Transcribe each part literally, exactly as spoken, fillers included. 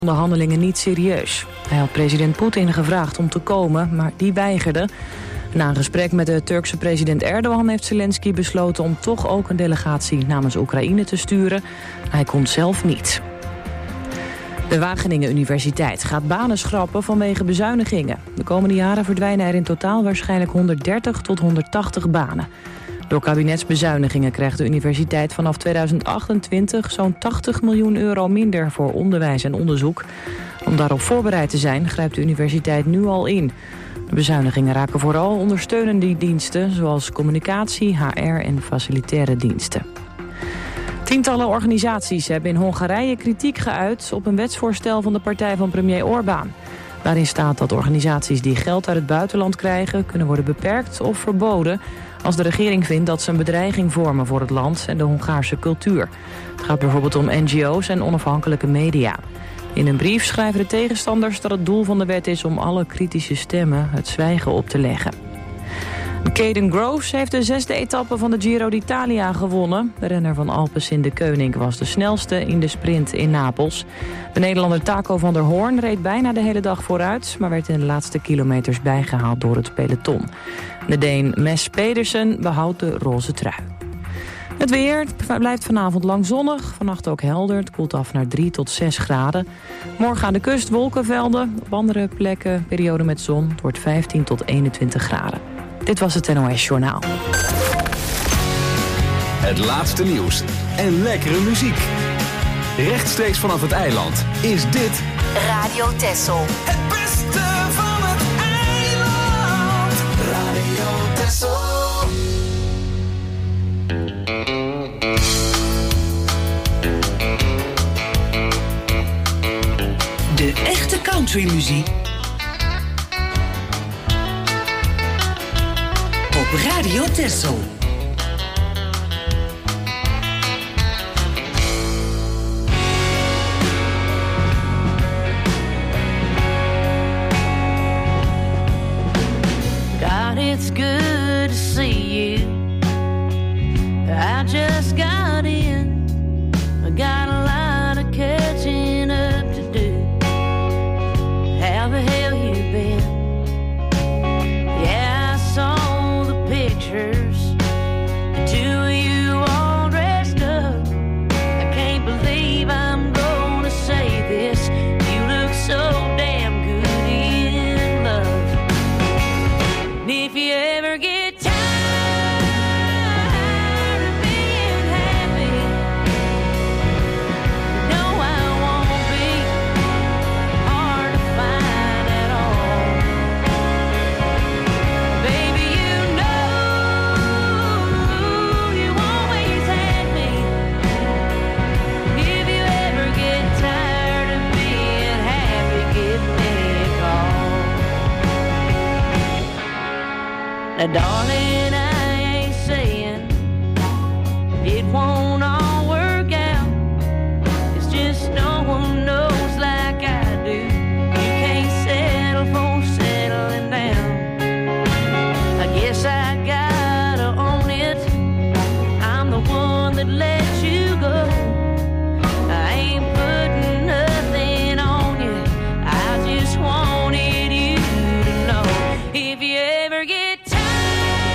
onderhandelingen niet serieus. Hij had president Poetin gevraagd om te komen, maar die weigerde. Na een gesprek met de Turkse president Erdogan heeft Zelensky besloten om toch ook een delegatie namens Oekraïne te sturen. Hij komt zelf niet. De Wageningen Universiteit gaat banen schrappen vanwege bezuinigingen. De komende jaren verdwijnen er in totaal waarschijnlijk honderddertig tot honderdtachtig banen. Door kabinetsbezuinigingen krijgt de universiteit vanaf tweeduizend achtentwintig zo'n tachtig miljoen euro minder voor onderwijs en onderzoek. Om daarop voorbereid te zijn grijpt de universiteit nu al in. De bezuinigingen raken vooral ondersteunende diensten zoals communicatie, H R en facilitaire diensten. Tientallen organisaties hebben in Hongarije kritiek geuit op een wetsvoorstel van de partij van premier Orbán. Daarin staat dat organisaties die geld uit het buitenland krijgen kunnen worden beperkt of verboden als de regering vindt dat ze een bedreiging vormen voor het land en de Hongaarse cultuur. Het gaat bijvoorbeeld om N G O's en onafhankelijke media. In een brief schrijven de tegenstanders dat het doel van de wet is om alle kritische stemmen het zwijgen op te leggen. Caden Groves heeft de zesde etappe van de Giro d'Italia gewonnen. De renner van Alpecin de Koning was de snelste in de sprint in Napels. De Nederlander Taco van der Hoorn reed bijna de hele dag vooruit, maar werd in de laatste kilometers bijgehaald door het peloton. De Deen Mes Pedersen behoudt de roze trui. Het weer blijft vanavond lang zonnig, vannacht ook helder. Het koelt af naar drie tot zes graden. Morgen aan de kust wolkenvelden, op andere plekken periode met zon. Het wordt vijftien tot eenentwintig graden. Dit was het N O S Journaal. Het laatste nieuws en lekkere muziek. Rechtstreeks vanaf het eiland is dit Radio Texel. Het beste van het eiland. Radio Texel. De echte countrymuziek op Radio Texel. God, it's good to see you. I just got in. I got a lot of catching up to do. How the hell you been? Yeah, I saw the pictures. The two of you all dressed up. I can't believe I'm gonna say this. You look so damn good in love. And if you ever get tired of being happy, no, I won't be hard to find at all. Baby, you know you always had me. If you ever get tired of being happy, give me a call. Now, darling, I ain't saying it won't all work out. It's just no one knows like I do. You can't settle for settling down. I guess I gotta own it. I'm the one that let you go. I ain't putting nothing on you. I just wanted you to know. If you ever get tired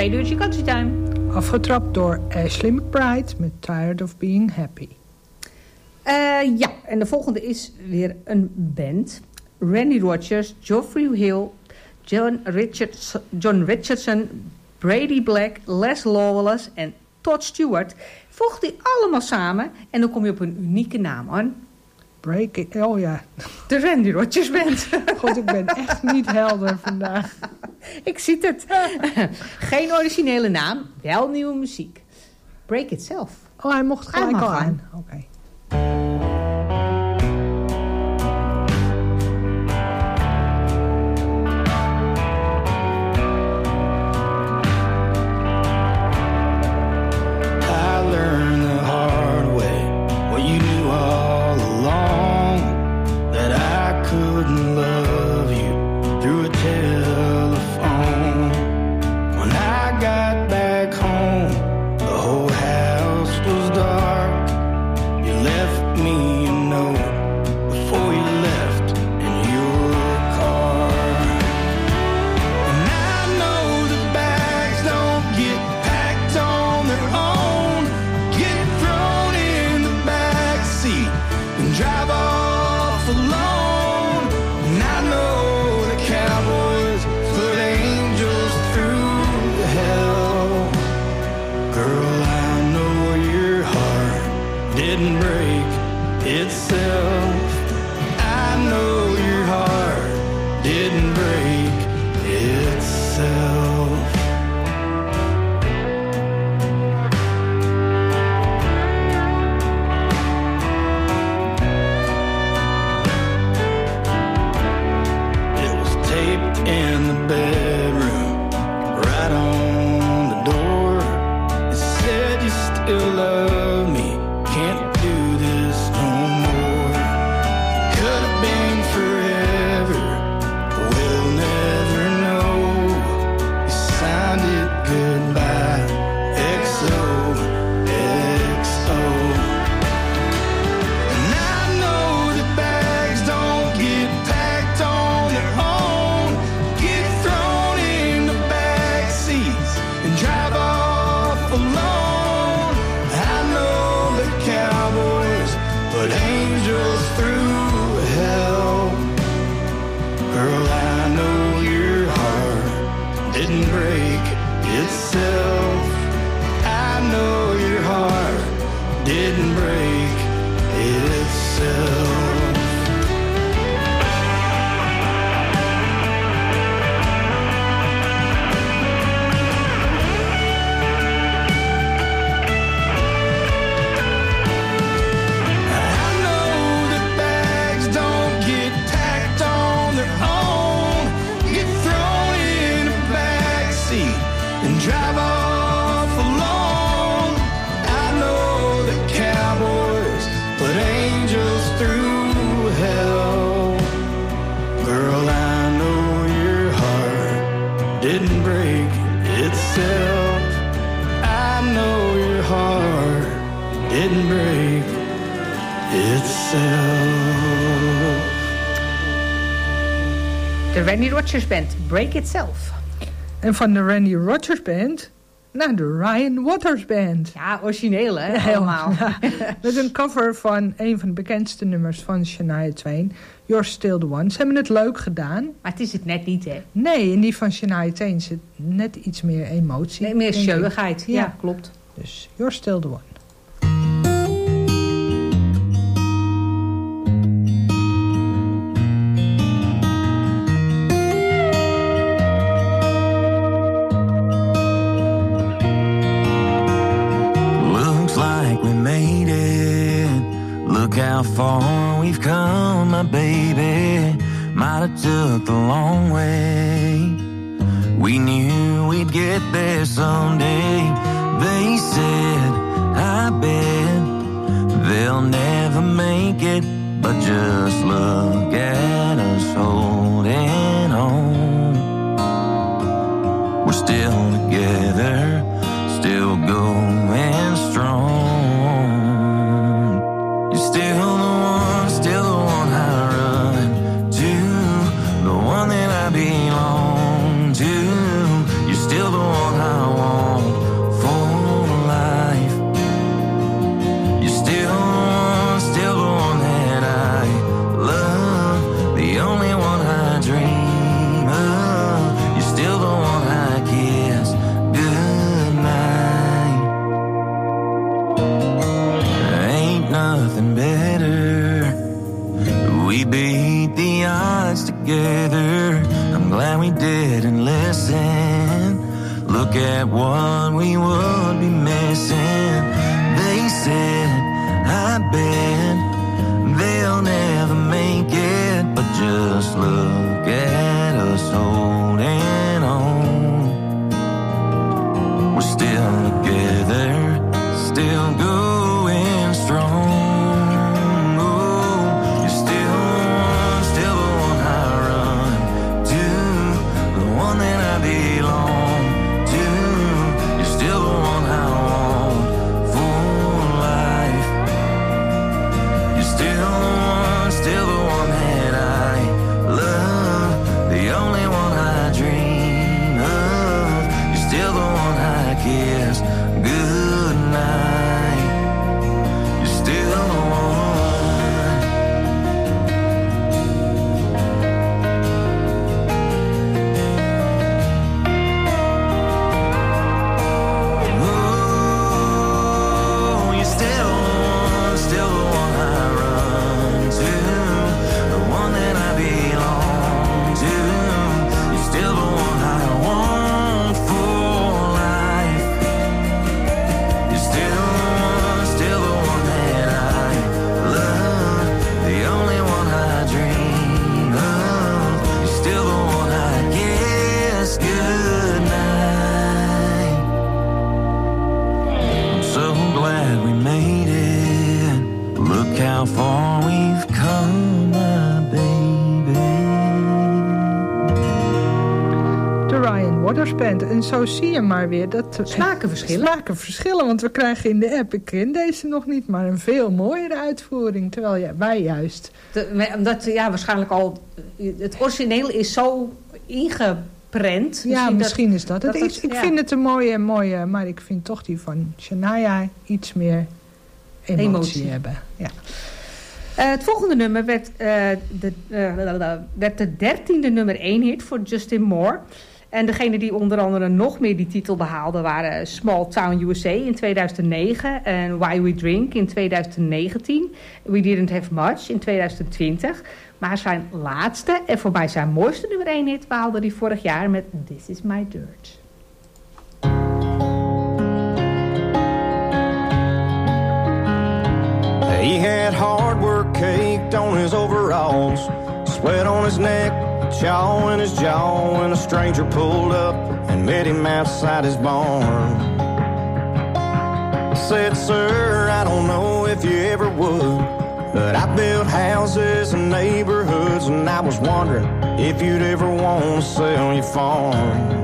tweede uurtje Country Time. Afgetrapt door Ashley McBryde met Tired of Being Happy. Uh, ja, en de volgende is weer een band. Randy Rogers, Geoffrey Hill, John, Richards, John Richardson, Brady Black, Les Lawless en Todd Stewart. Voeg die allemaal samen en dan kom je op een unieke naam aan. Break it, oh ja. De Randy Rogers Band. God, ik ben echt niet helder vandaag. Ik zie het. Geen originele naam, wel nieuwe muziek. Break It Self. Oh, hij mocht gelijk hij al aan. aan. Oké. Okay. De Randy Rogers Band, Break It Self. En van de Randy Rogers Band naar de Ryan Waters Band. Ja, origineel hè, helemaal. Ja, met een cover van een van de bekendste nummers van Shania Twain, You're Still The One. Ze hebben het leuk gedaan. Maar het is het net niet hè? Nee, in die van Shania Twain zit net iets meer emotie. Nee, meer showigheid, ja. ja, klopt. Dus You're Still The One. How far we've come, my baby. Might have took the long way. We knew we'd get there someday. They said, I bet they'll never make it. But just look at us holding on. We're still together, still going strong. Still the one, still the one I run to, the one that I belong to. You're still the one I want. nothing better. We beat the odds together. I'm glad we didn't listen. Look at what we would be missing. They said, I bet they'll never make it, but just look at us holding on. We're still together, still going strong. Oh, you're still one, still the one I run to, the one that I belong to. You're still the one I want for life. You're still the one, still the one that I love, the only one I dream of. You're still the one I kiss goodnight. You're still the one. Oh, you're still the one, still the one I run to, the one that I belong to. You're still the one I want for life. You're still the one, still the one that I love, the only one I dream of. You're still the one I kiss goodnight. I'm so glad we made it. Look how far we've come, my baby. De Ryan Waters Band. En zo zie je maar weer dat... Smaken verschillen. Smaken verschillen, want we krijgen in de app... Ik ken deze nog niet, maar een veel mooiere uitvoering. Terwijl ja, wij juist... De, omdat, ja, waarschijnlijk al... Het origineel is zo ingeprent. Ja, dat- misschien is dat het. dat ik het- ik ja. vind het een mooie, mooie... Maar ik vind toch die van Shania iets meer emotie, Emotie. hebben. Ja. Eh, het volgende nummer werd, eh, de, eh, werd de dertiende nummer één hit voor Justin Moore. En degene die onder andere nog meer die titel behaalde waren Small Town U S A in tweeduizend negen en Why We Drink in tweeduizend negentien. We Didn't Have Much in tweeduizend twintig. Maar zijn laatste en voor mij zijn mooiste nummer één hit behaalde hij vorig jaar met This Is My Dirt. He had hard work caked on his overalls, sweat on his neck, chaw in his jaw, when a stranger pulled up and met him outside his barn. Said, sir, I don't know if you ever would, but I built houses and neighborhoods, and I was wondering if you'd ever want to sell your farm.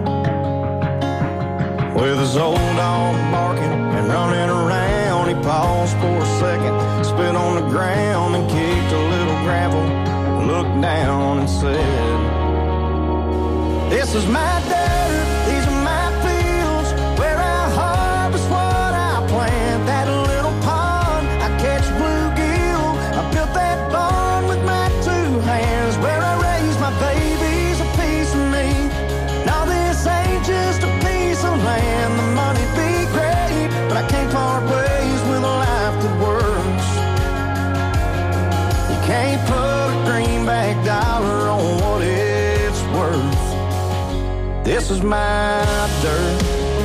With his old dog barking and running around, he paused for a second, spit on the ground and kicked a little gravel, looked down and said, this is my dirt, these are my fields, where I harvest what I plant. That little pond, I catch bluegill, I built that barn with my two hands, where I raise my babies, a piece of me. Now this ain't just a piece of land, the money be great, but I can't part ways with a life that works. You can't put a greenback dollar on what it's worth. This is my dirt.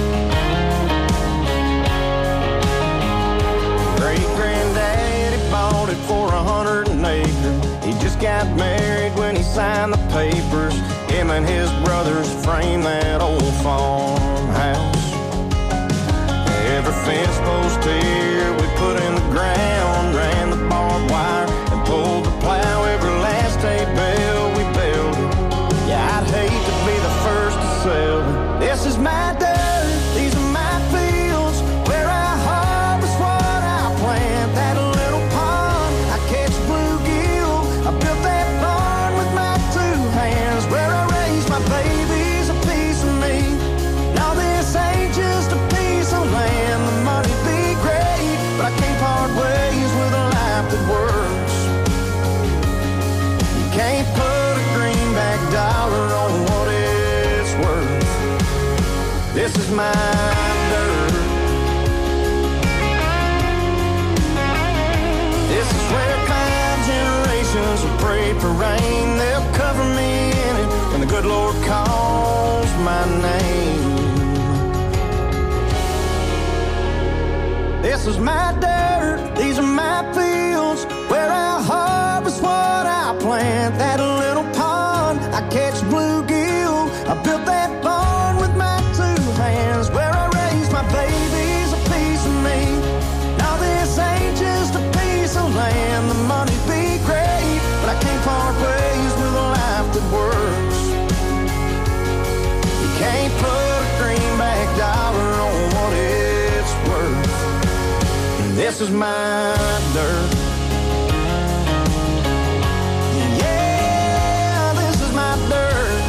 Great-granddaddy bought it for a hundred an acre. He just got married when he signed the papers. Him and his brothers framed that old farmhouse. Every fence post here we put in the ground, ran the barbed wire and pulled the plow. Every last hay bale we built it. Yeah, I'd hate to be the first to sell it. This is my dirt, these are my fields, where I harvest what I plant. That little pond, I catch bluegill, I built that barn with my two hands, where I raise my babies, a piece of me. Now this ain't just a piece of land, the money be great, but I can't part ways with a life that works. You can't put a greenback dollar on what it's worth. This is my dirt. for rain, they'll cover me in it when the good Lord calls my name. This is my dirt, these are my fields, where I harvest what I plant. That little pond, I catch bluegill. I built that barn with my two hands, where I raise my babies, a piece of me. Now this ain't just a piece of land. The money be great, but I can't part ways with a life that works. You can't put a greenback dollar on what it's worth. And this is my dirt. Yeah, this is my dirt.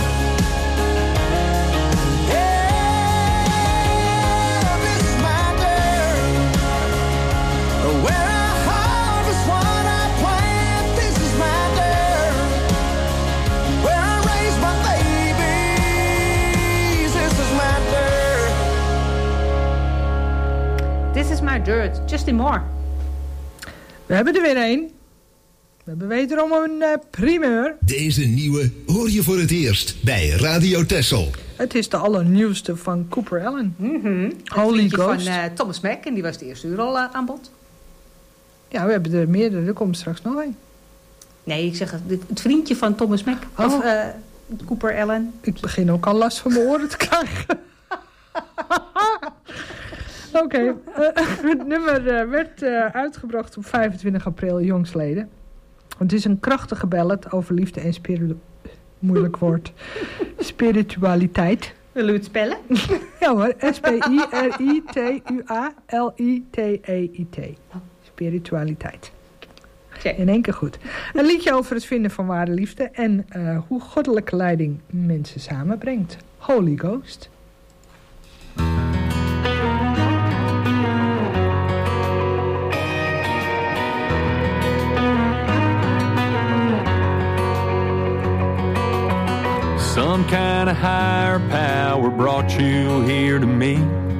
Yeah, this is my dirt. Where I harvest what I plant. This is my dirt. Where I raise my babies. This is my dirt. This is my dirt. Justin Moore. We hebben er weer een. We hebben wederom een uh, primeur. Deze nieuwe hoor je voor het eerst bij Radio Texel. Het is de allernieuwste van Cooper Allen. Mm-hmm. Holy Ghost. Van uh, Thomas Mack. En die was de eerste uur al uh, aan bod. Ja, we hebben er meerdere. Er komt straks nog een. Nee, ik zeg het, het vriendje van Thomas Mack. Oh. Of uh, Cooper Allen. Ik begin ook al last van mijn oren te krijgen. Oké, okay. uh, het nummer uh, werd uh, uitgebracht op vijfentwintig april jongstleden. Het is een krachtige ballad over liefde en spiritu... moeilijk woord. Spiritualiteit. Wil u het spellen? Ja hoor, S P I R I T U A L I T E I T. Spiritualiteit. Check. In één keer goed. Een liedje over het vinden van ware liefde en uh, hoe goddelijke leiding mensen samenbrengt. Holy Ghost. Some kind of higher power brought you here to me.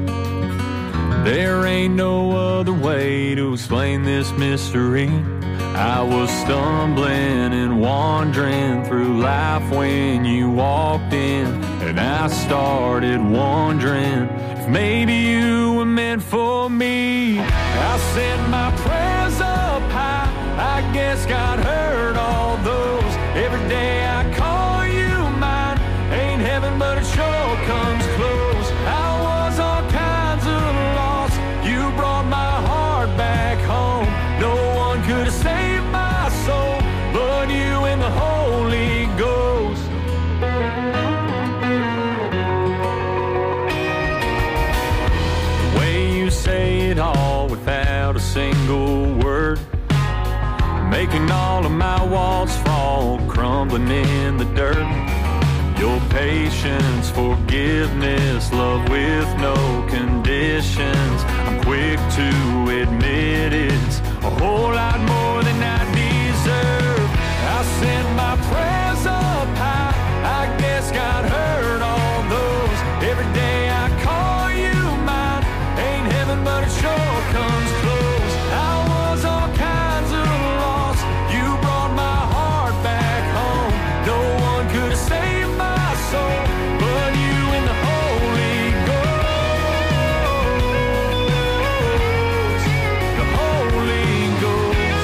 There ain't no other way to explain this mystery. I was stumbling and wandering through life when you walked in, and I started wondering if maybe you were meant for me. I sent my prayers up high, I guess God heard all those. Every day I call you mine, ain't heaven but it sure comes close. I was all kinds of lost, you brought my heart back home. No one could have saved my soul but you and the Holy Ghost. The way you say it all without a single word, making all of my walls fall, crumbling in the dirt. Your patience, forgiveness, love with no conditions. I'm quick to admit it's a whole lot more than I deserve. I sent my prayers up high, I guess God heard all those. Every day I call you mine, ain't heaven but it sure comes close. I was all kinds of lost, you brought my heart back home. No one could have saved my soul but you and the Holy Ghost. The Holy Ghost.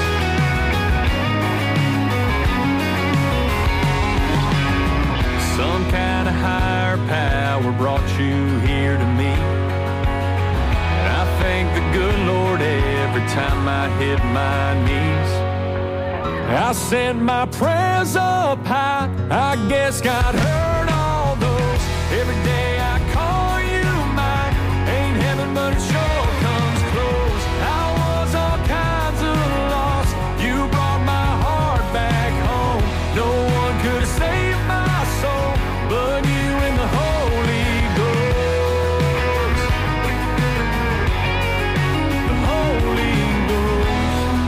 Some kind of higher power brought you here to me, and I thank the good Lord every time I hit my knees. I sent my prayers up high, I guess God heard all those. Every day I call you mine, ain't heaven but it sure comes close. I was all kinds of lost, you brought my heart back home. No one could have saved my soul but you and the Holy Ghost. The Holy Ghost.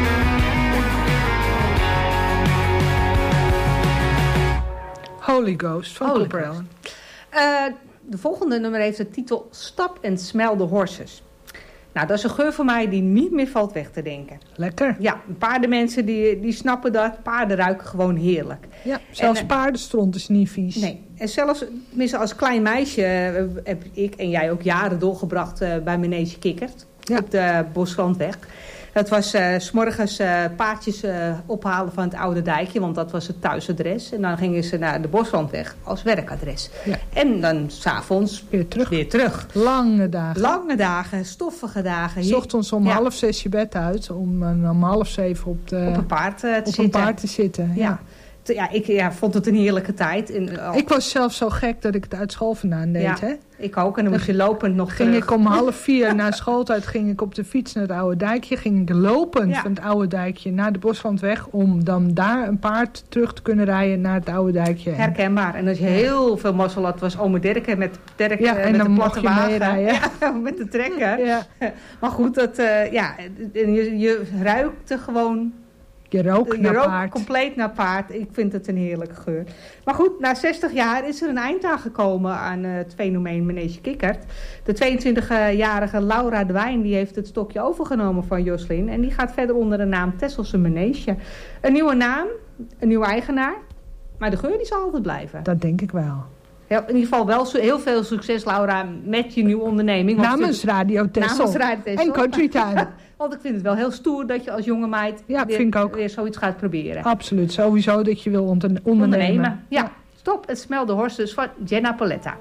Holy Ghost van Holy Cooper Ghost. Allen. Uh, de volgende nummer heeft de titel Stop and Smell the Horses. Nou, dat is een geur voor mij die niet meer valt weg te denken. Lekker. Ja, paardenmensen die, die snappen dat. Paarden ruiken gewoon heerlijk. Ja, zelfs en, paardenstront is niet vies. Nee, en zelfs tenminste als klein meisje uh, heb ik en jij ook jaren doorgebracht uh, bij Manege Kikkert. Ja. Op de Bosrandweg. Het was uh, 's morgens uh, paardjes uh, ophalen van het oude dijkje, want dat was het thuisadres. En dan gingen ze naar de Bosrandweg als werkadres. Ja. En dan 's avonds weer terug. weer terug. Lange dagen. Lange dagen, stoffige dagen. 's ochtends om ja. half zes je bed uit, om uh, om half zeven op, de, op een paard, uh, te, op zitten. Een paard te zitten. Ja. Ja. Ja, ik ja, vond het een heerlijke tijd. En, uh, ik was zelf zo gek dat ik het uit school vandaan deed. Ja, hè? Ik ook. En dan moest je lopend nog ging terug. ik om half vier na schooltijd ging ik op de fiets naar het oude dijkje. Ging ik lopend ja. van het oude dijkje naar de Bosrandweg. Om dan daar een paard terug te kunnen rijden naar het oude dijkje. Herkenbaar. En als je heel veel mazzel had, was ome Dirk met, Dirk, ja, en met dan de platte mocht je wagen. meerijden. Ja, met de trekker. Ja. Maar goed, dat, uh, ja, je, je ruikte gewoon... Je rook naar je rook paard. compleet naar paard. Ik vind het een heerlijke geur. Maar goed, na zestig jaar is er een eind aan gekomen aan uh, het fenomeen Manege Kikkert. De tweeëntwintigjarige Laura de Wijn die heeft het stokje overgenomen van Joslin. En die gaat verder onder de naam Tesselse Manege. Een nieuwe naam, een nieuwe eigenaar. Maar de geur die zal altijd blijven. Dat denk ik wel. Ja, in ieder geval wel heel veel succes, Laura, met je nieuwe onderneming. Namens Radio Tessel. Namens Radio Tessel. En Country Time. Want ik vind het wel heel stoer dat je als jonge meid ja, weer, vind ik ook. weer zoiets gaat proberen. Absoluut. Sowieso dat je wil onderne- ondernemen. ondernemen. Ja. ja. Stop, het smelt de horses van Jenna Paletta.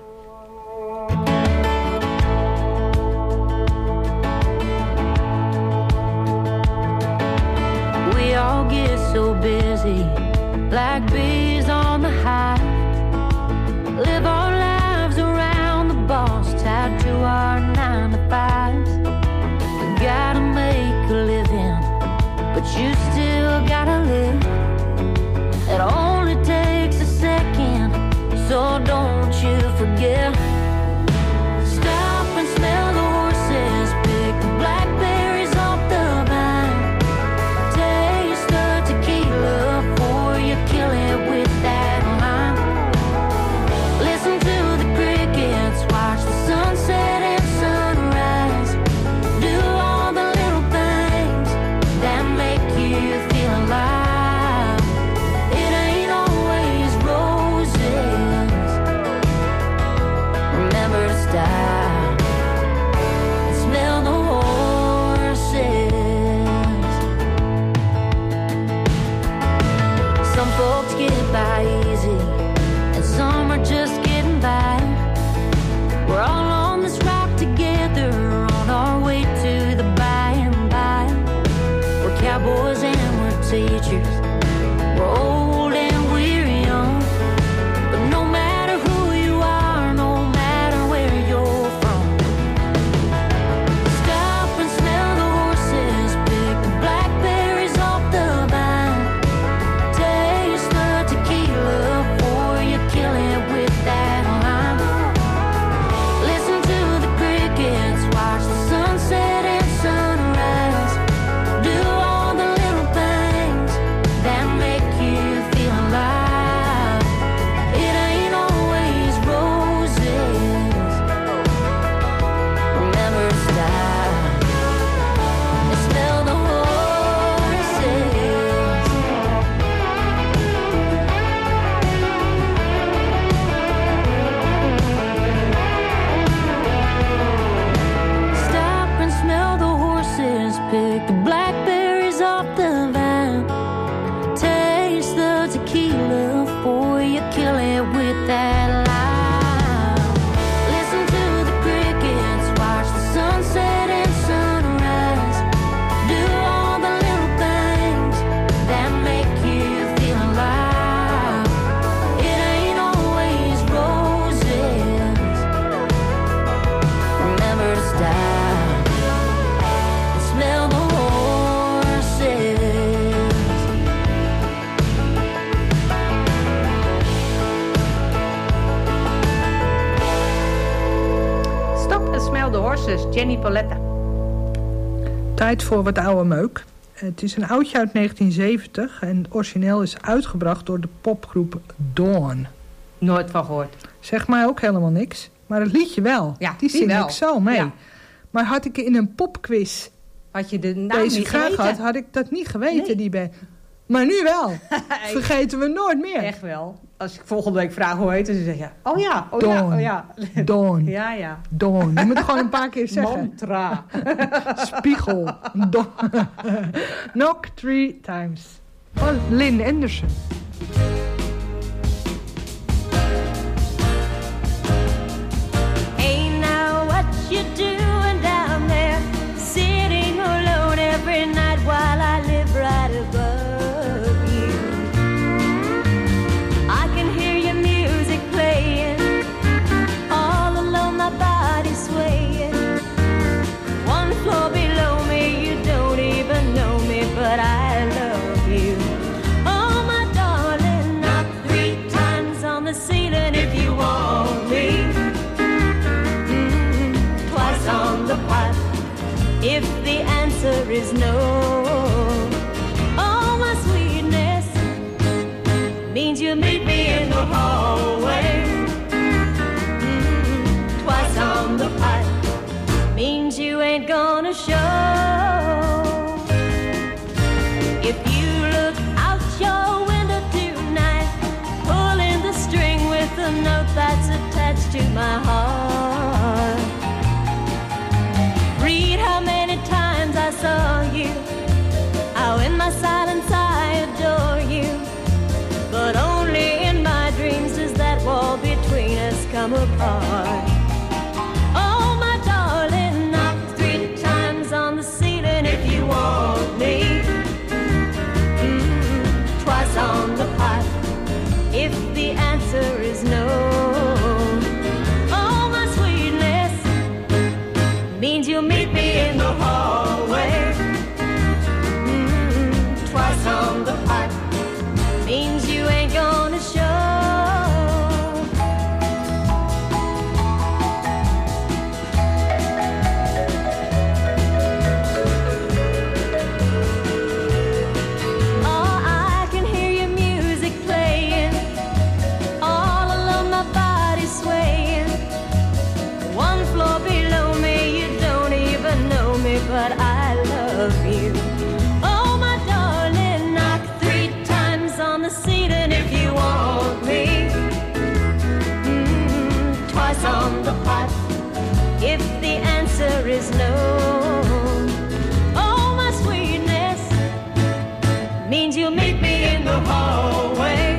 We all get so busy, like bees on the hive. Live our lives around the boss, tied to our nine to fives. We gotta make a living, but you still gotta live. It only takes a second, so don't you forget. Stop and smell the horses, pick the blackberries off the vine. Taste the tequila before you kill it with that lime. Listen to the crickets, watch the sunset and sunrise. Do all the little things that make you feel alive. It ain't always roses. Remember to stop and smell the horses. Some folks get by easy, and some are just getting by. We're all on this rock together, on our way to the by and by. We're cowboys and we're teachers. We're old and we're young. But no matter who you are, no matter where you're from, stop and smell the horses, pick the blackberries off the vine. Taste the tequila before you kill it with that lime. Listen to the crickets, watch the sunset and sunrise. Do all the little things that make you feel alive. It ain't always roses. Remember to stop and smell the horses. Stop and smell the horses, pick the blackberries off the vine. Taste the tequila before you kill it with that lime. Listen to the crickets, watch the sunset and sunrise. Do all the little things that make you feel alive. It ain't always roses. Remember to stop and smell the horses. Stop and smell the horses, Jenny Paletta. Tijd voor wat oude meuk. Het is een oudje uit negentien zeventig en het origineel is uitgebracht door de popgroep Dawn. Nooit van gehoord. Zeg mij ook helemaal niks, maar het liedje wel. Ja, die die zing wel. ik zo mee. Ja. Maar had ik in een popquiz Had je de naam deze niet vraag geweten? gehad, had ik dat niet geweten, Nee. die band. Maar nu wel. Vergeten we nooit meer. Echt wel. Als ik volgende week vraag hoe heet het, dan zeg je... Oh ja, oh Dawn. ja, oh ja. Dawn. Ja, ja. Dawn. Je moet het gewoon een paar keer zeggen. Mantra. Spiegel. Dawn. Knock three times. Van Lynn Anderson. Ain't know what you're doing down there, sitting alone every night while I live right above you. I can hear your music playing, all alone my body swaying. One floor below me, you don't even know me, but I love you. Oh my darling, knock three times on the ceiling if you want me. On the pot, if the answer is no. Oh, my sweetness means you meet me in the hallway. Mm, twice on the pot means you ain't gonna show. If you look out your window tonight, pulling the string with the note that's attached to my heart. Read how many times I saw you, how in my silence I adore you. But only in my dreams does that wall between us come apart. Oh, my darling, knock three times on the ceiling if you want me. Mm, twice on the pot if the answer is no. Oh, my sweetness means you'll meet me in the hallway. Mm, twice on the pot means you ain't gonna show. Oh, I can hear your music playing, all along my body swaying. One floor below me, you don't even know me, but I love you. Oh, my darling, knock three times on the ceiling if you want me. Mm, twice on the pot if the answer is no. Oh, my sweetness means you'll meet me in the hallway.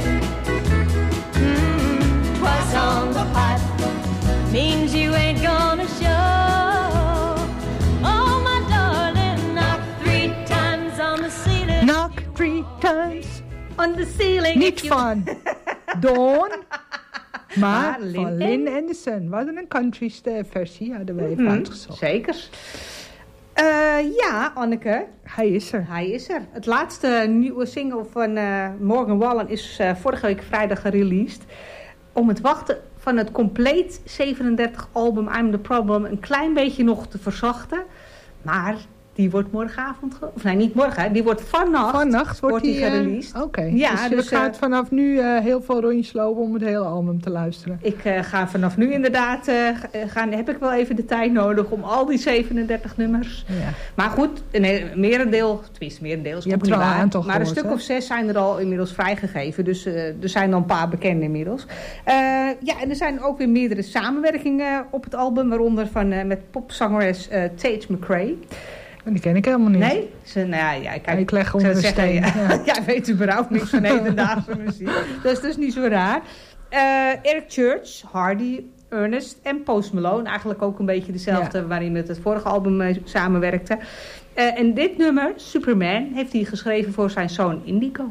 Mm, twice on the pot means you ain't gonna show. Oh, my darling, knock three times on the ceiling. Knock three times. On the ceiling. Niet van Dawn, maar Maar Lynn van Lynn Anderson. We hadden een country versie, hadden we even Mhm, uitgezocht. Zeker. Eh, ja, Anneke. Hij is er. Hij is er. Het laatste nieuwe single van eh, Morgan Wallen is eh, vorige week vrijdag gereleased. Om het wachten van het compleet zevenendertig album I'm the Problem een klein beetje nog te verzachten. Maar die wordt morgenavond, ge- of nee, niet morgen, die wordt vannacht, Vannacht wordt die hij gereleased. Uh, Oké, Ja, dus, dus, je gaat eh, vanaf nu uh, heel veel rondjes lopen om het hele album te luisteren. Ik uh, ga vanaf nu inderdaad, uh, gaan, heb ik wel even de tijd nodig om al die zevenendertig nummers. Ja. Maar goed, een merendeel, tenminste merendeel is Je ook hebt niet er al een waar. aantal Maar een gehoord, stuk hè? of zes zijn er al inmiddels vrijgegeven. Dus uh, er zijn al een paar bekende inmiddels. Uh, ja, en er zijn ook weer meerdere samenwerkingen op het album. Waaronder van, uh, met popzangeres uh, Tate McRae. Die ken ik helemaal niet. Nee? Ze, nou ja, ja, kijk, Ik leg ik onder zou de zeggen, steen. ja, Ja. jij weet überhaupt niks van hedendaagse muziek. Dat is dus niet zo raar. Uh, Eric Church, Hardy, Ernest en Post Malone. Eigenlijk ook een beetje dezelfde Ja. waarin met het vorige album mee samenwerkte. Uh, en dit nummer, Superman, heeft hij geschreven voor zijn zoon Indigo.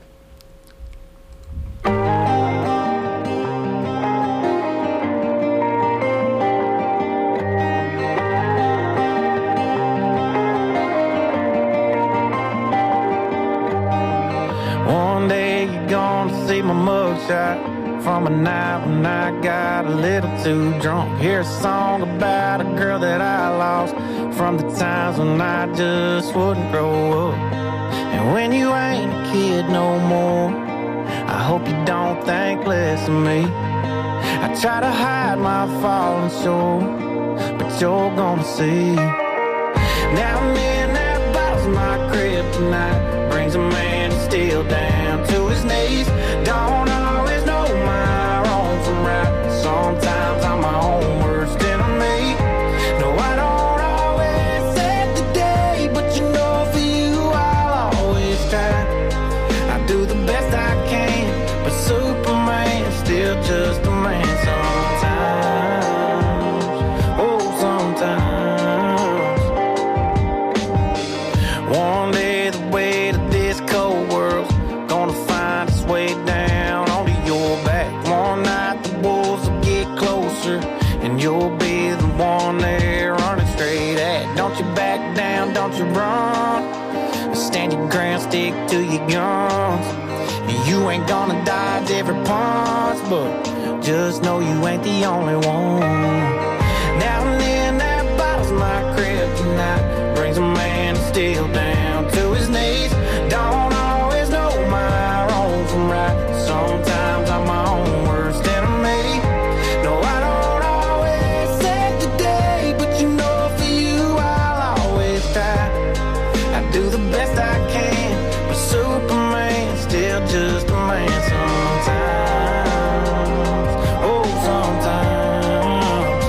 One day you're gonna see my mugshot from a night when I got a little too drunk. Hear a song about a girl that I lost from the times when I just wouldn't grow up. And when you ain't a kid no more, I hope you don't think less of me. I try to hide my falling shore, but what you're gonna see. Now and then that bottle's my kryptonite, brings a man to steal down to his knees. Don't always know my wrong from right, sometimes I'm my own worst enemy. No, I don't always set the day, but you know for you I'll always try. I do the best I can, but Superman's still just a man sometimes. Oh, sometimes. One day the weight of this cold world's gonna find its way down onto your back. One night the wolves will get closer, and you'll be the one they're running straight at. Don't you back down, don't you run. Stand your ground, stick to your guns. You ain't gonna dodge every punch, but just know you ain't the only one. Now and then that bottle's my kryptonite, brings a man to steal down to his knees. Don't always know my wrong from right, sometimes I'm my own worst enemy. No, I don't always set the day, but you know for you I'll always try. I do the best I can, but Superman's still just a man sometimes. Oh, sometimes.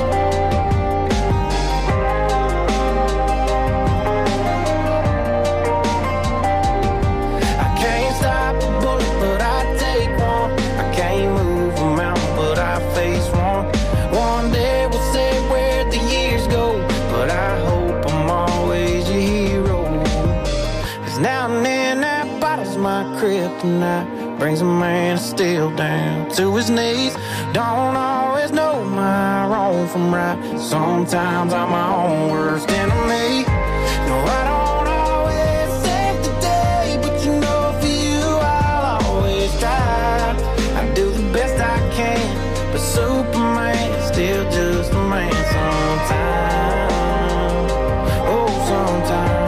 I can't stop a bullet, but I take one. I can't move a mountain, but I face one. One day we'll say where'd the years go, but I hope I'm always your hero. Cause now and then that bottle's my kryptonite, brings a man still down to his knees. Don't always know my wrong from right, sometimes I'm my own worst enemy. No, I don't always save the day, but you know for you I'll always try. I do the best I can, but Superman's still just a man sometimes. Oh, sometimes.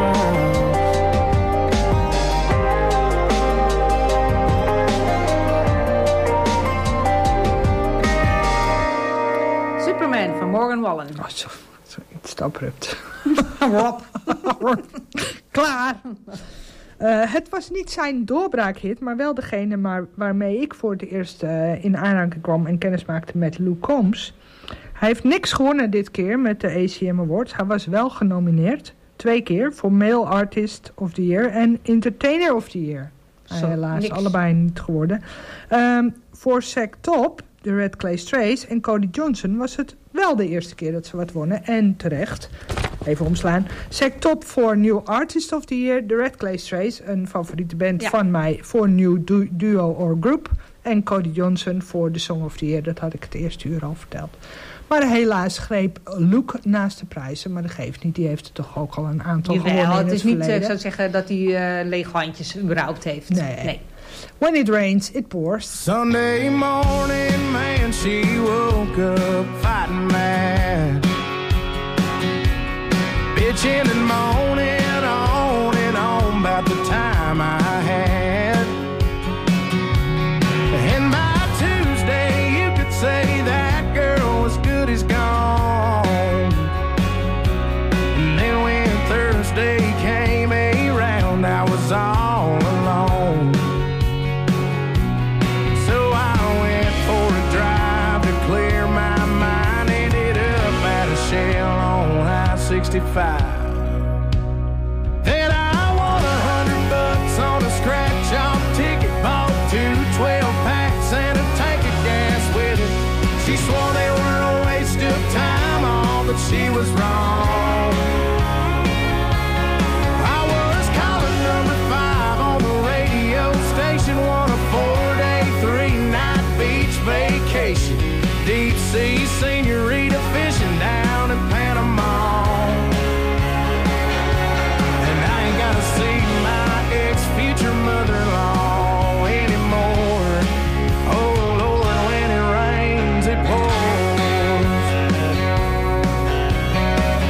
Superman van Morgan Wallen. Oh, zo, zo iets te abrupt. Rob. Klaar. Uh, het was niet zijn doorbraakhit, maar wel degene maar waarmee ik voor het eerst uh, in aanraking kwam en kennis maakte met Luke Combs. Hij heeft niks gewonnen dit keer met de A C M Awards. Hij was wel genomineerd, twee keer, voor Male Artist of the Year en Entertainer of the Year. Zo, helaas niks. allebei niet geworden. Um, voor Zack Top, de Red Clay Strays en Cody Johnson was het wel de eerste keer dat ze wat wonnen. En terecht. Even omslaan. Zack Top voor New Artist of the Year. De Red Clay Strays, een favoriete band Ja. van mij, voor New du- Duo or Group. En Cody Johnson voor de Song of the Year. Dat had ik het eerste uur al verteld. Maar helaas greep Luke naast de prijzen. Maar dat geeft niet. Die heeft er toch ook al een aantal Jawel, gewonnen in het het is niet, uh, verleden. ik zou zeggen dat hij uh, lege handjes überhaupt heeft. Nee. nee. When it rains, it pours. Sunday morning, man, she woke up fighting mad, bitching and moaning on and on about the time I had. And by Tuesday, you could say that girl was good as gone. And then when Thursday came around, I was all alone. So I went for a drive to clear my mind. Ended up at a Shell on I sixty-five. Then I won a hundred bucks on a scratch-off ticket. Bought two twelve packs and a tank of gas with it. She swore they were a waste of time, all, but she was wrong. I was calling number five on the radio station, won a four-day, three-night beach vacation. Deep-sea senorita fishing down in Panama. And I ain't gotta see my ex-future mother-in-law anymore. Oh, Lord, when it rains, it pours.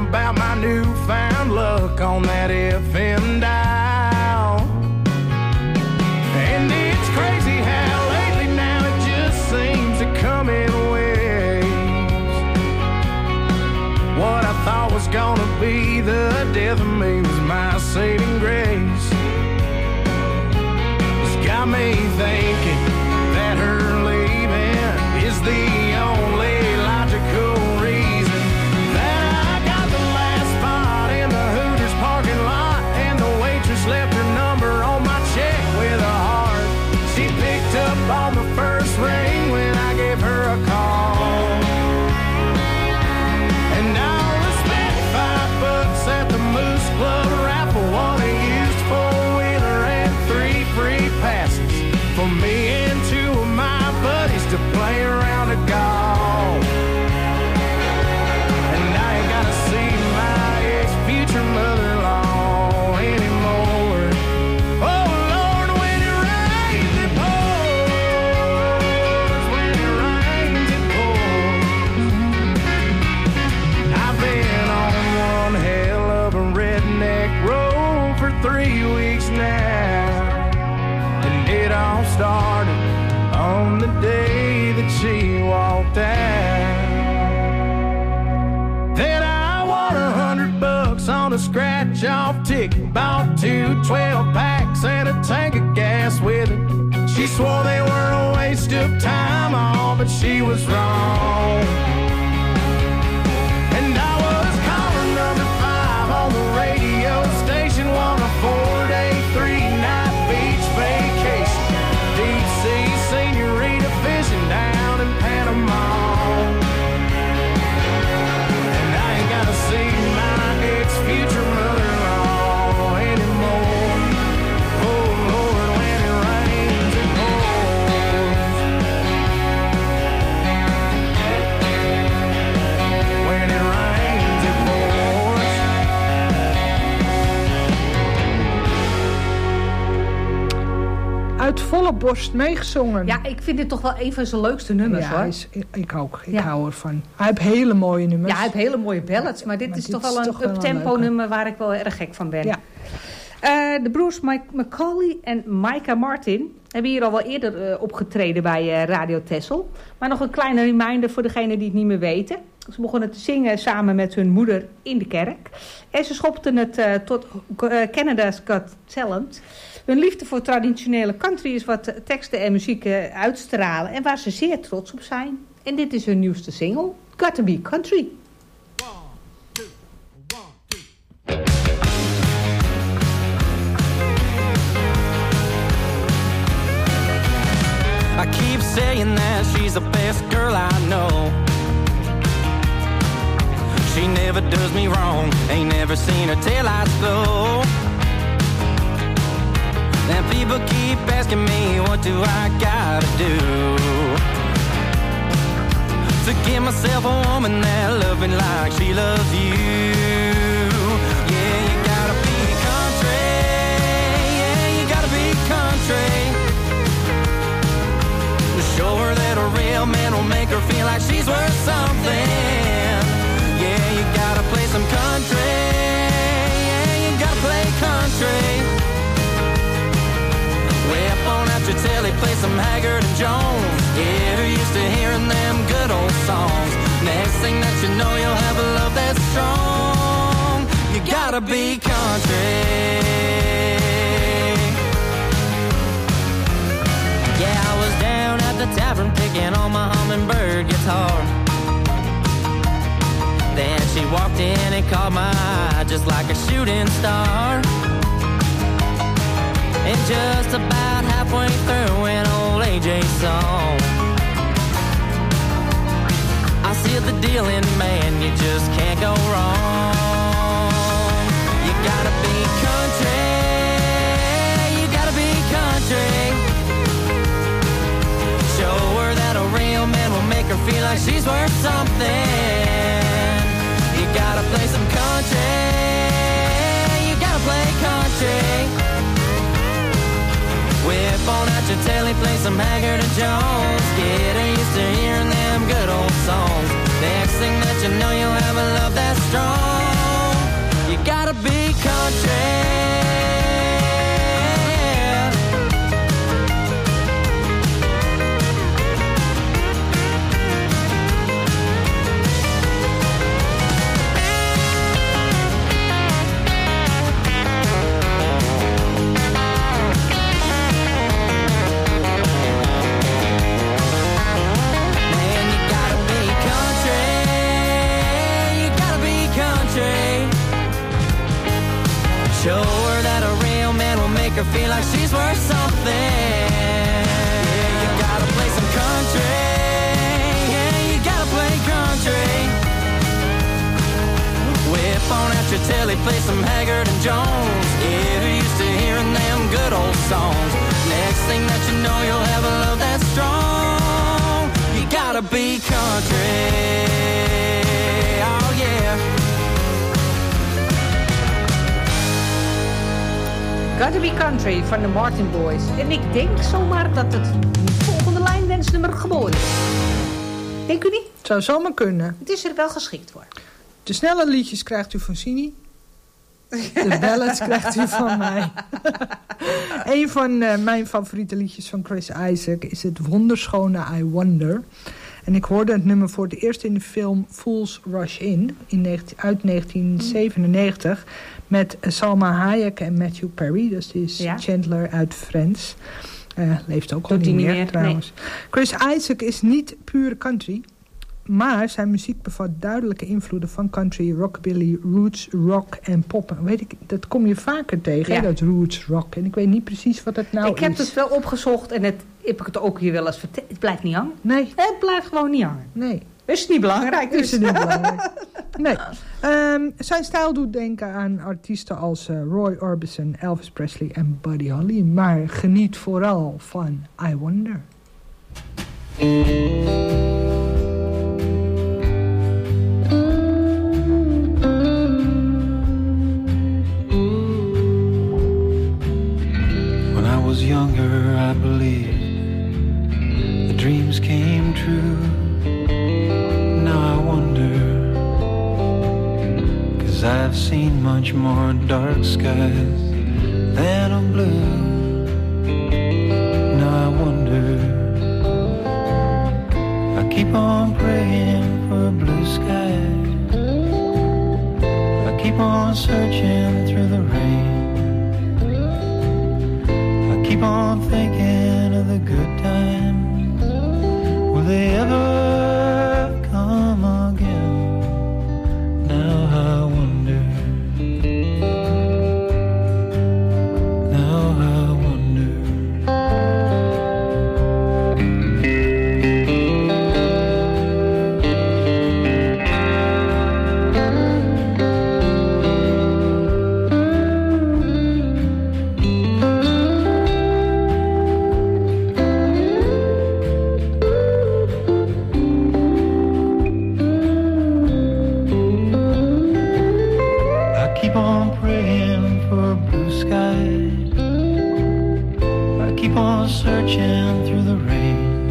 about my newfound luck on that F M dial. And it's crazy how lately now it just seems to come in waves. What I thought was gonna be the death of me was my saving grace. It's got me thinking that her leaving is the only logical reason that I got the last spot in the Hooters parking lot, and the waitress left her number on my check with a heart. She picked up on the first ring when I gave her a call, and I only spent five bucks at the Moose Club raffle on a used four-wheeler and three free passes for me and two of my buddies to play around a golf. And I ain't gotta see my ex-future mother-in-law anymore. Oh Lord, when it rains it pours, when it rains it pours. I've been on one hell of a redneck road for three weeks now, and it all started on the day that she walked out. Then I won a hundred bucks on a scratch-off ticket, bought two twelve packs and a tank of gas with it. She swore they were a waste of time, all, but she was wrong. And I was caller number five on the radio station, won a four-day, three-night beach vacation, deep sea senorita fishing down in Panama. And I ain't gotta see my ex-future mother-in-law anymore. Oh Lord, when it rains it pours. When it rains it pours. Uit volle borst meegezongen. Ja, ik vind dit toch wel een van zijn leukste nummers, ja, hoor. hij is, ik, ik ook. Ik Ja. hou ervan. Hij heeft hele mooie nummers. Ja, hij heeft hele mooie ballads, maar dit Maar is dit toch is wel toch een wel een up-tempo leuke. nummer waar ik wel erg gek van ben. Ja. Eh, de broers Mike Macaulay en Micah Martin hebben hier al wel eerder eh, opgetreden bij eh, Radio Texel. Maar nog een kleine reminder voor degenen die het niet meer weten. Ze begonnen te zingen samen met hun moeder in de kerk. En ze schopten het eh, tot eh, Canada's Got Talent. Hun liefde voor traditionele country is wat teksten en muziek eh, uitstralen. En waar ze zeer trots op zijn. En dit is hun nieuwste single, Gotta Be Country. I keep saying that she's the best girl I know. She never does me wrong, ain't never seen her taillights glow. And people keep asking me, what do I gotta do to get myself a woman that loves me like she loves you? Yeah, you gotta be country, yeah, you gotta be country. Show her that a real man will make her feel like she's worth something. Yeah, you gotta play some country. Yeah, you gotta play country. Whip on out your telly, play some Haggard and Jones. Get her used to hearing them good old songs. Next thing that you know, you'll have a love that's strong. You gotta be country. Yeah, I was down at the tavern picking on my hummingbird guitar. Then she walked in and caught my eye just like a shooting star. And just about halfway through an old A J song, I sealed the deal in, man, you just can't go wrong. You gotta be country, you gotta be country. Show her that a real man will make her feel like she's worth something. You gotta play some country, you gotta play country. Whip on out your telly, play some Haggard and Jones. Get her used to hearing them good old songs. Next thing that you know, you'll have a love that's strong. songs. Next thing that you know, you'll have a love that's strong. You gotta be country, oh yeah. Gotta Be Country van de Martin Boys. En ik denk zomaar dat het volgende lijnwensnummer geboren is. Denk u niet? Het zou zomaar kunnen. Het is er wel geschikt voor. De snelle liedjes krijgt u van Sini. De ballads krijgt u van mij. Een van uh, mijn favoriete liedjes van Chris Isaak is het wonderschone I Wonder. En ik hoorde het nummer voor het eerst in de film Fools Rush In, in negentien, uit negentien zevenennegentig... met Salma Hayek en Matthew Perry. Dus die is ja. Chandler uit Friends. Uh, leeft ook al niet meer, meer trouwens. Nee. Chris Isaak is niet pure country, maar zijn muziek bevat duidelijke invloeden van country, rockabilly, roots, rock en pop. Weet ik, dat kom je vaker tegen, ja. hè, dat roots, rock. En ik weet niet precies wat het nou ik is. Ik heb het wel opgezocht en het, heb ik het ook hier wel eens verteld. Het blijft niet hangen. Nee. Het blijft gewoon niet hangen. Nee. Is het niet belangrijk? Dus. Is het niet belangrijk. Nee. Um, zijn stijl doet denken aan artiesten als uh, Roy Orbison, Elvis Presley en Buddy Holly. Maar geniet vooral van I Wonder. When I was younger, I believed the dreams came true. I've seen much more dark skies than a blue. Now I wonder, I keep on praying for a blue sky. I keep on searching through the rain. I keep on thinking of the good times. Will they ever come again? Now I wonder. Searching through the rain,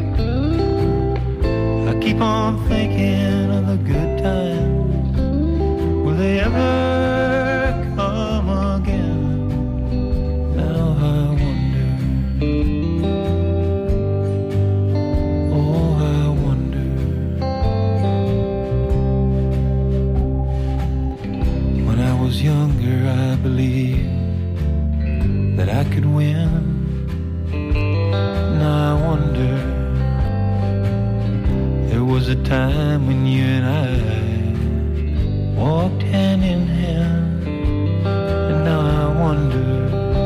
I keep on thinking of the good times. Will they ever come again? Now I wonder. Oh, I wonder. When I was younger, I believed that I could win. A time when you and I walked hand in hand, and now I wonder.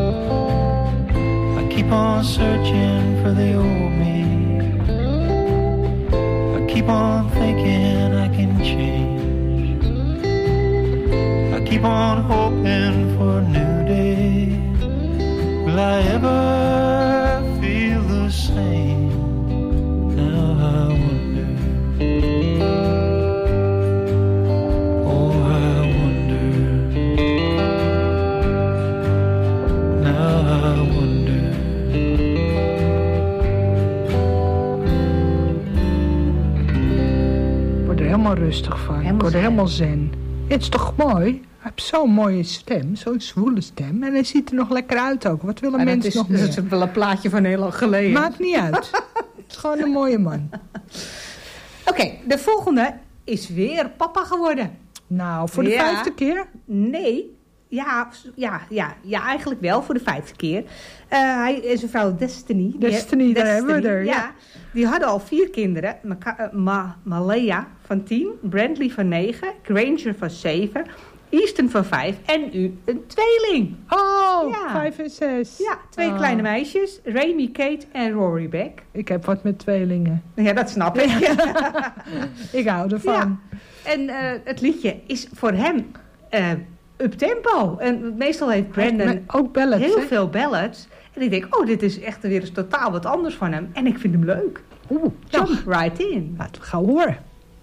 I keep on searching for the old me. I keep on thinking I can change. I keep on hoping for a new day. Will I ever feel the same? Now I wonder. Rustig van. Ik word helemaal zen. Het is toch mooi? Hij heeft zo'n mooie stem, zo'n zwoele stem. En hij ziet er nog lekker uit ook. Wat willen mensen nog meer? Dat is wel een plaatje van heel lang geleden. Maakt niet uit. Het is gewoon een mooie man. Oké, okay, de volgende is weer papa geworden. Nou, voor de ja, vijfde keer? Nee. Ja, ja, ja, ja, eigenlijk wel voor de vijfde keer. Uh, hij is een vrouw Destiny. Destiny, daar hebben we er. Ja. ja. Die hadden al vier kinderen. Maka- uh, Ma- Malaya van tien, Brantley van negen, Granger van zeven, Easton van vijf en nu een tweeling. Oh, ja. vijf en zes. Ja, twee oh. kleine meisjes, Rami, Kate en Rory Beck. Ik heb wat met tweelingen. Ja, dat snap ik. Ik hou ervan. Ja. En uh, het liedje is voor hem... Uh, up-tempo. En meestal heeft Brandon Me- ook ballads, heel hè? veel ballads. En ik denk, oh, dit is echt weer eens totaal wat anders van hem. En ik vind hem leuk. Oeh, Jump nou, right in. laten we gauw horen.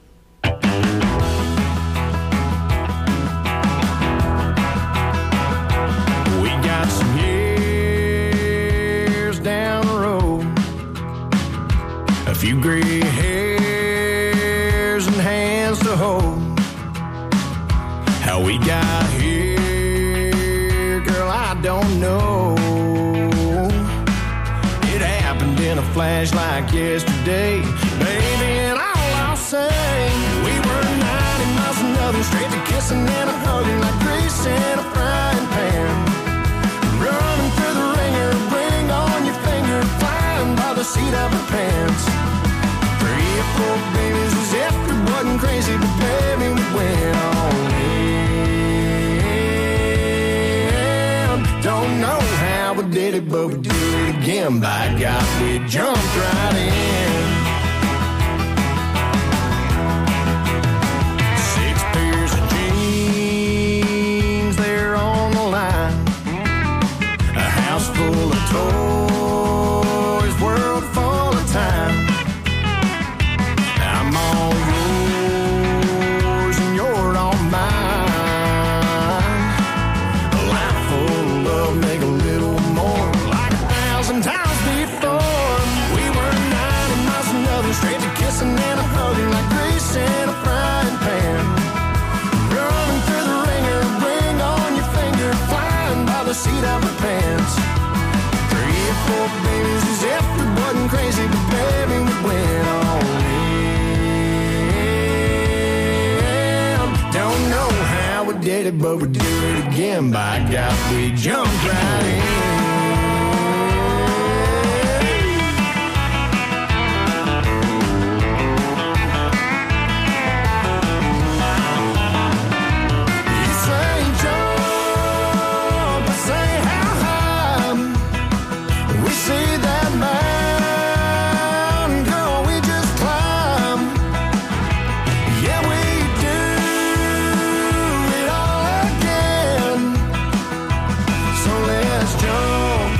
We got some years down the road, a few gray hairs and hands to hold. How we got here, girl, I don't know. It happened in a flash like yesterday, baby, and all I'll say, we were ninety miles an hour, straight to kissing and a hugging like grease in a frying pan. Running through the ringer, ring on your finger, flying by the seat of her pants. Three or four babies as if it wasn't crazy, but baby, we went all in. Don't know how we did it, but we do it again. By God, we jumped right in. Six pairs of jeans, they're on the line. A house full of toys, world full of time. I'm all yours and you're all mine. A life full of love, make a little more, like a thousand times before. We were ninety miles an hour, straight to kissing and a hugging like grease in a frying pan. Running through the ringer, ring on your finger, flying by the seat of her pants. Three or four babies as if it wasn't crazy, but baby, we went all in. Don't know how we did it, but we do it again. By God, we jumped right in. You say jump, I say how high. We see that mountain, girl, we just climb. Yeah, we do it all again. So let's jump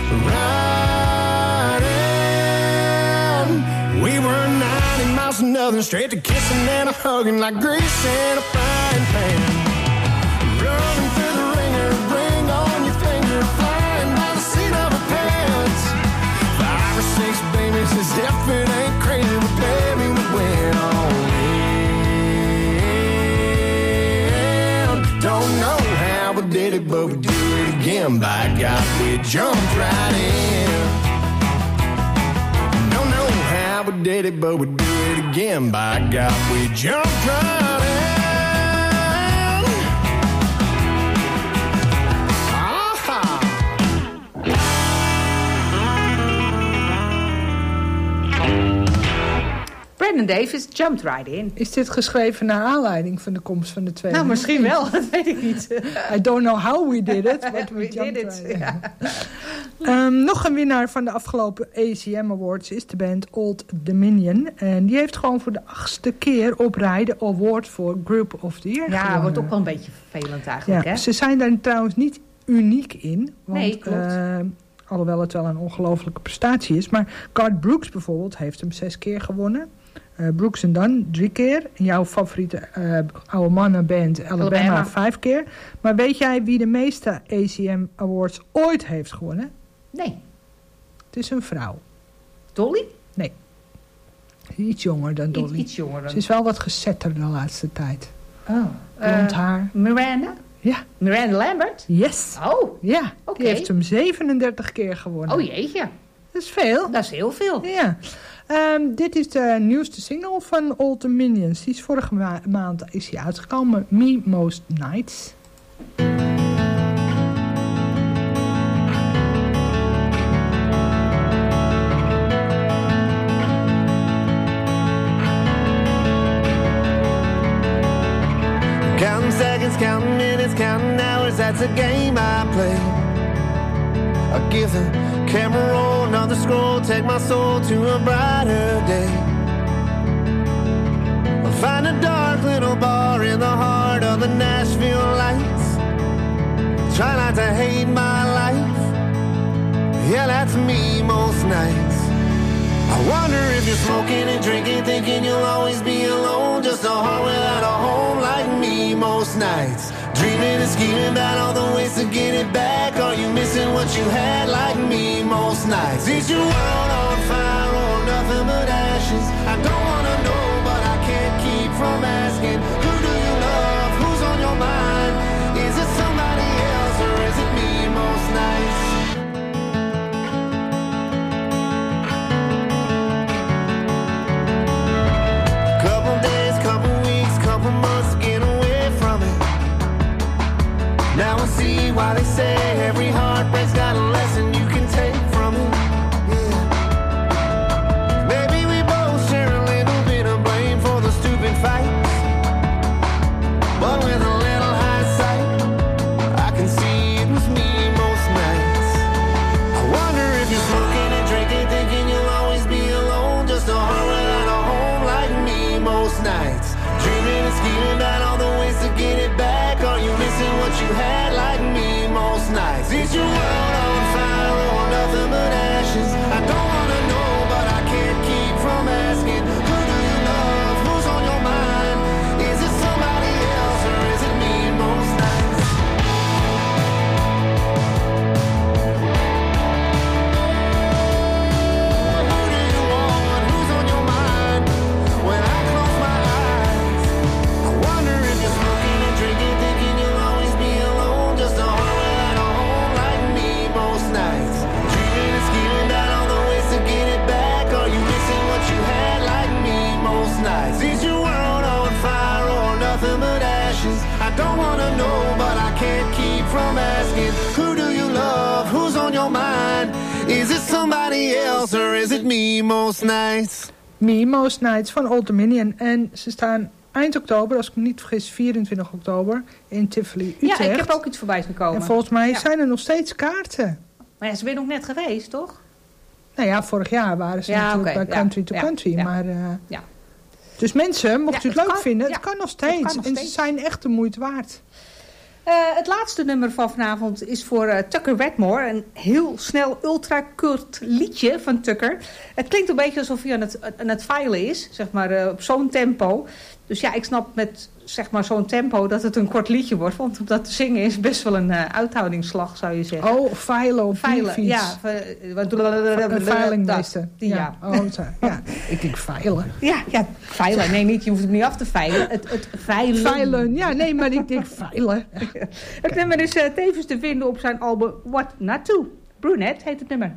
right in. We were ninety miles an hour, straight to kissing and a hugging like grease in a frying pan. Running through the ringer, ring on your finger, flying by the seat of her pants. Five or six babies as if it ain't crazy, but baby, we went all in. Don't know how we did it, but we do it again. By God, we jumped right in. Don't know how we did it, but we do it again. By God, we jumped right in. Aha! Brandon Davis jumped right in. Is dit geschreven naar aanleiding van de komst van de twee? Nou, misschien wel. Dat weet ik niet. I don't know how we did it, but we, We jumped did right it, in. ja. Um, nog een winnaar van de afgelopen A C M Awards is de band Old Dominion. En die heeft gewoon voor de achtste keer op rij de award voor Group of the Year Ja, gewonnen. wordt ook wel een beetje vervelend eigenlijk, Ja, hè? ze zijn daar trouwens niet uniek in. Want, Nee, klopt. uh, alhoewel het wel een ongelofelijke prestatie is. Maar Garth Brooks bijvoorbeeld heeft hem zes keer gewonnen. Uh, Brooks and Dunn drie keer. En jouw favoriete uh, oude mannenband Alabama, Alabama vijf keer. Maar weet jij wie de meeste A C M Awards ooit heeft gewonnen? Nee. Het is een vrouw. Dolly? Nee. Iets jonger dan Dolly. Iets, iets jonger dan. Ze is wel wat gezetter de laatste tijd. Oh. Blond Uh, haar. Miranda? Ja. Miranda Lambert? Yes. Oh. Ja. Oké. Die heeft hem zevenendertig keer gewonnen. Oh jeetje. Dat is veel. Dat is heel veel. Ja. Um, dit is de nieuwste single van Old Dominions. Die is vorige ma- maand is die uitgekomen. Me Most Nights. Counting seconds, counting minutes, counting hours, that's a game I play. I give the camera roll, another scroll, take my soul to a brighter day. I'll find a dark little bar in the heart of the Nashville lights. Try not to hate my life. Yeah, that's me most nights. I wonder if you're smoking and drinking, thinking you'll always be alone. Just a heart without a home like me most nights. Dreaming and scheming about all the ways to get it back. Are you missing what you had like me most nights? Is your world on fire or nothing but ashes? I don't wanna know, but I can't keep from asking. Who do you love? Who's on your mind? Is it somebody else or is it me most nights? Couple days, couple weeks, couple months, get away from it. Now I see why they say every heartbreak's got a lesson you can take from it. Yeah. Maybe we both share a little bit of blame for the stupid fights. But with a little hindsight, I can see it was me most nights. I wonder if you're smoking and drinking, thinking you'll always be alone. Just a heart without a home like me most nights. Dreaming and scheming about all the ways to get it back. Are you missing what you had like me most nights? Is your world on fire or nothing but ashes? I don't wanna know, but I can't keep from asking. Who do you love? Who's on your mind? Is it somebody else or is it me most nights? Who do you want? Who's on your mind? When I close my eyes, I wonder if you're smoking and drinking, thinking you'll always be alone. Just a heart without a home like me most nights. Dreaming and scheming about all the ways to get it back. Are you missing what you had like me most nights? Is your world on fire or nothing but ashes? I don't wanna know, but I can't keep from asking. Who do you love? Who's on your mind? Is it somebody else or is it me most nights? Me Most Nights van Old Dominion. En ze staan eind oktober, als ik me niet vergis, vierentwintig oktober in Tivoli, Utrecht. Ja, ik heb ook iets voorbij zien komen. En volgens mij Ja. zijn er nog steeds kaarten. Maar ja, ze zijn nog net geweest, toch? Nou ja, vorig jaar waren ze Ja, natuurlijk oké, bij ja, Country to ja, Country. ja. Maar, uh, Ja. Dus mensen, mocht Ja, u het het leuk kan, vinden, ja. het kan nog Het steeds. kan nog en ze steeds. zijn echt de moeite waard. Uh, het laatste nummer van vanavond is voor uh, Tucker Wedmore. Een heel snel, ultra-kort liedje van Tucker. Het klinkt een beetje alsof hij aan het, aan het veilen is, zeg maar, uh, op zo'n tempo. Dus ja, ik snap met zeg maar zo'n tempo dat het een kort liedje wordt. Want om dat te zingen is best wel een uh, uithoudingsslag, zou je zeggen. Oh, veilen op die fiets. Ja, Een veilingmeester. Die, ja. Ja. Oh, zo. Ja, ik denk veilen. Ja, ja, veilen. Nee, niet, je hoeft het niet af te veilen. Het, het veilen. Veilen, ja, nee, maar ik denk veilen. Het nummer is uh, tevens te vinden op zijn album What Not To. Brunette heet het nummer.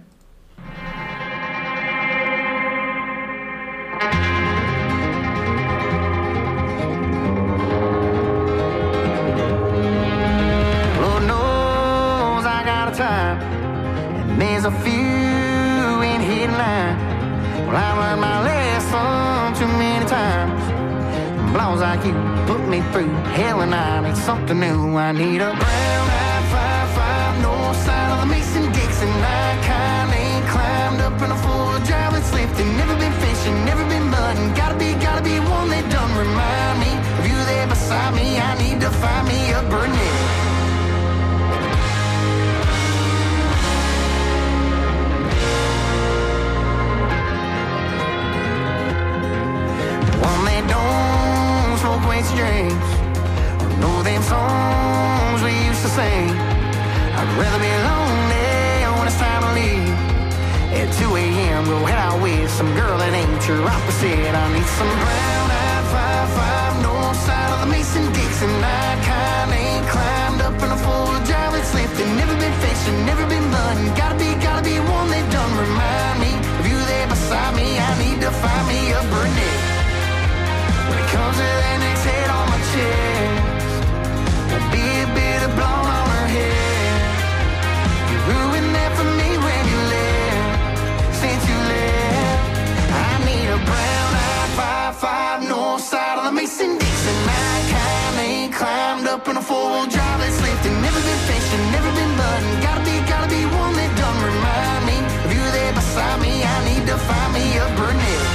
Lord knows I got a time, and there's a few in headline. Well, I learned my lesson too many times. Blows like you put me through hell, and I need something new. I need a brown eyed five five, north side of the Mason Dixon. I kinda ain't climbed up in a four drive that's lifting. Never been fishing, never been mudding. Gotta be, gotta be one that done remind me of you there beside me. I need to find me a Burnett. One that don't smoke waste drinks or know them songs we used to sing. I'd rather be lonely when it's time to leave. At two a.m. go head out with some girl that ain't your opposite. I need some brown-eyed five five, north side of the Mason-Dixon. I kinda ain't climbed up in a four-wheel drive that's lifting. Never been fishing, never been mudding. Gotta be, gotta be one that done remind me of you there beside me. I need to find me a Burnett. When it comes to that next head on my chest, there'll be a bit of blonde on her head. You ruined that for me when you left. Since you left, I need a brown-eyed five five, north side of the Mason-Dixon. I kinda ain't climbed up in a four-wheel drive that's lifting. Never been fishing, never been mudding. Gotta be, gotta be one that done remind me of you there beside me. I need to find me a Burnett.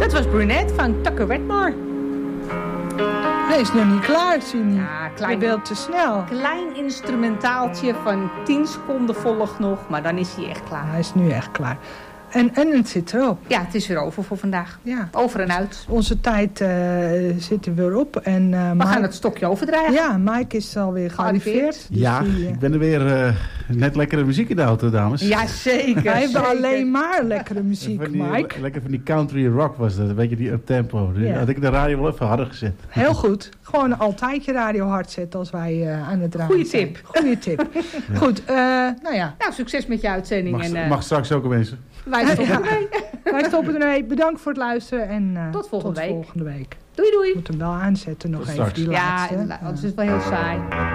Dat was Brunette van Tucker Wetmore. Hij is nog niet klaar, Cindy. Ja, klein, Je wilt te snel. Klein instrumentaaltje van tien seconden volgt nog, maar dan is hij echt klaar. Hij is nu echt klaar. En, en het zit erop. Ja, het is weer over voor vandaag. Ja. Over en uit. Onze tijd uh, zit er weer op. En, uh, We Mike, gaan het stokje overdragen. Ja, Mike is alweer gearriveerd. Dus ja, die, uh, ik ben er weer uh, net lekkere muziek in de auto, dames. Ja, zeker. Wij hebben zeker. alleen maar lekkere muziek, van die, Mike. le- lekker van die country rock was dat. Een beetje die uptempo. Ja. Had ik de radio wel even harder gezet. Heel goed. Gewoon altijd je radio hard zetten als wij uh, aan het draaien Goeie zijn. tip. Goeie tip. Ja. Goed, uh, nou ja. Nou, succes met je uitzending. Mag, en, uh, mag straks ook mensen. wij stoppen Ja. ermee. Wij stoppen ermee. Bedankt voor het luisteren. En uh, Tot volgende tot week. volgende week. Doei, doei. Ik moet hem wel aanzetten nog Tot even, straks. die Ja, laatste. inderdaad, anders is het wel heel saai.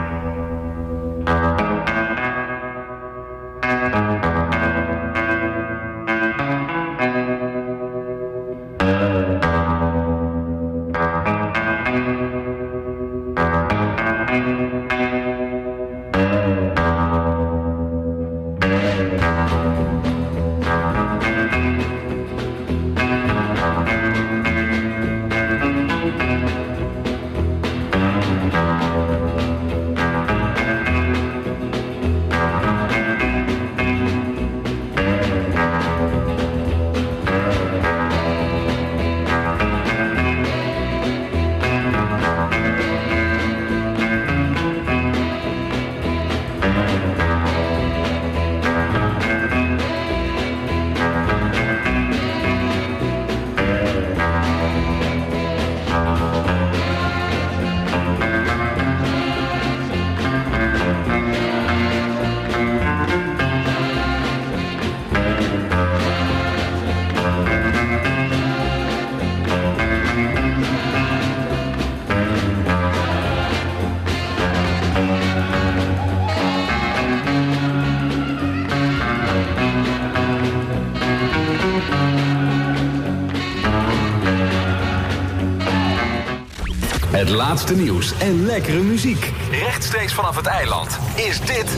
Het laatste nieuws en lekkere muziek. Rechtstreeks vanaf het eiland is dit...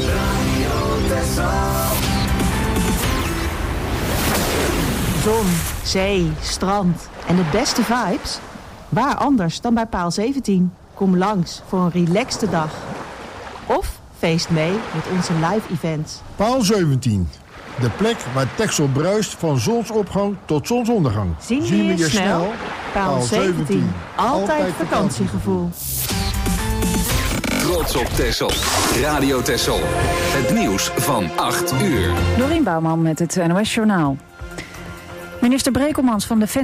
Zon, zee, strand en de beste vibes? Waar anders dan bij Paal zeventien? Kom langs voor een relaxte dag. Of feest mee met onze live events. Paal zeventien. De plek waar Texel bruist van zonsopgang tot zonsondergang. Zien we je snel? Paal zeventien. Altijd vakantiegevoel. Trots op Texel. Radio Texel. Het nieuws van acht uur. Dorien Bouwman met het N O S Journaal. Minister Brekelmans van Defensie